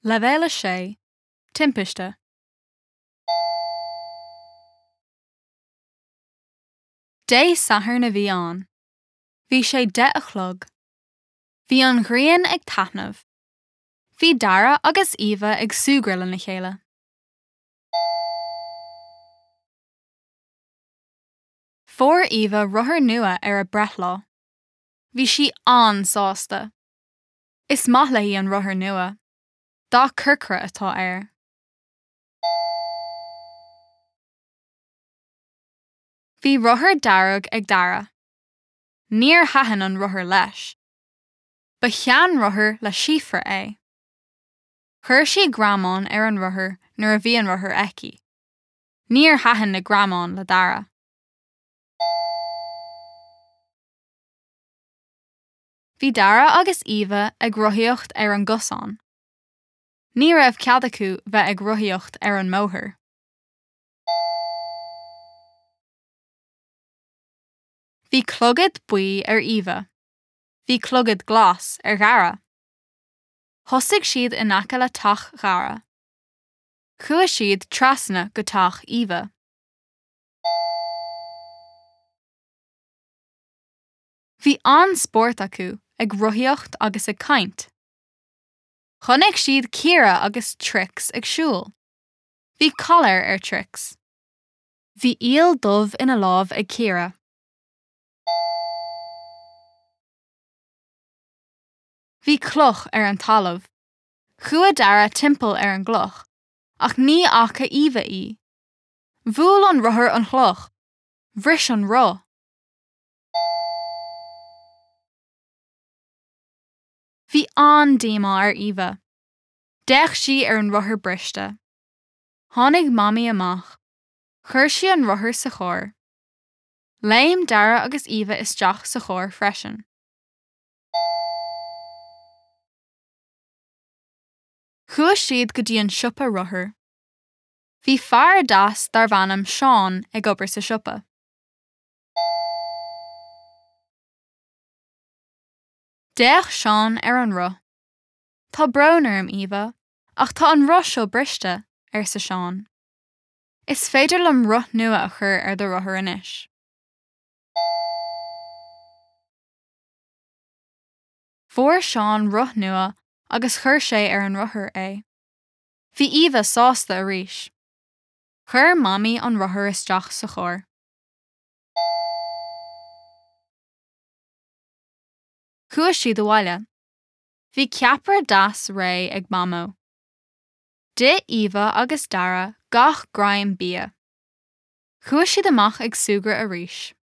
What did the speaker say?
Leibhéal sé, timpiste. Dé sathair na bhí ann. Bhí sé 10 o'clock. Bhí an ghrian ag taitneamh. Bhí Dara agus Eva ag súgrilla na chéile. Fór Eva ruthair nua ar a breithlá. Bhí si ansásta. Is maith le hí an ruthair nua. Dá curcra atá air. Bhí ruthair darug ag Dara. Níor haithin an ruthair leis. Ba cheann ruthair le síofar é. Chuir sí gramán ar an ruthair nuair a bhí an ruthair eici. Níor haithin na gramán le Dara. Bhí Dara agus Eva ag ruthaíocht ar an gcosán. Ní raibh cead acu bheith ag ruthaíocht ar an mbóthar. Bhí clogad buí ar Eva. Bhí clogad glas ar Dara. Thosaigh siad in aice le tach Dara. Chua siad trasna go tach Eva. Bhí an spórt acu ag ruthaíocht agus ag caint. Chonaic siad Ciara agus Trix ag siúl. Bhí collar ar Trix. Bhí íal dubh ina lámh ag Ciara. Bhí cloch ar an talamh. Chua Dara timpeall ar an gcloch, ach ní acha Eva í. Bhuail an ruthair an chloch. Bhris an ró. Bhí an daoine ar Eva. Deich si ar an ruthair briste. Tháinig mamaí amach. Chuir si an ruthair sa chóir. Léim Dara agus Eva isteach sa chóir freisin. Chua siad go dtí an siopa ruthair. Bhí fear das dar bhanam Seán ag obair sa siopa. Deich Seán ar an ro. Tá browner am Eva, ach tá an ro seo briste ar sa Seán. Is féidir lem ruth nua a chur ar do ruthair inis. Fór Seán ruth nua agus chur sé ar an ruthair é. Bhí Eva sásta arís. Chur mamaí an ruthair isteach sa chóir. Chua siad do bhaile. Bhí ceapar das ré ag mamó. De Eva agus Dara gach graim bia. Chua siad amach ag súgra arís.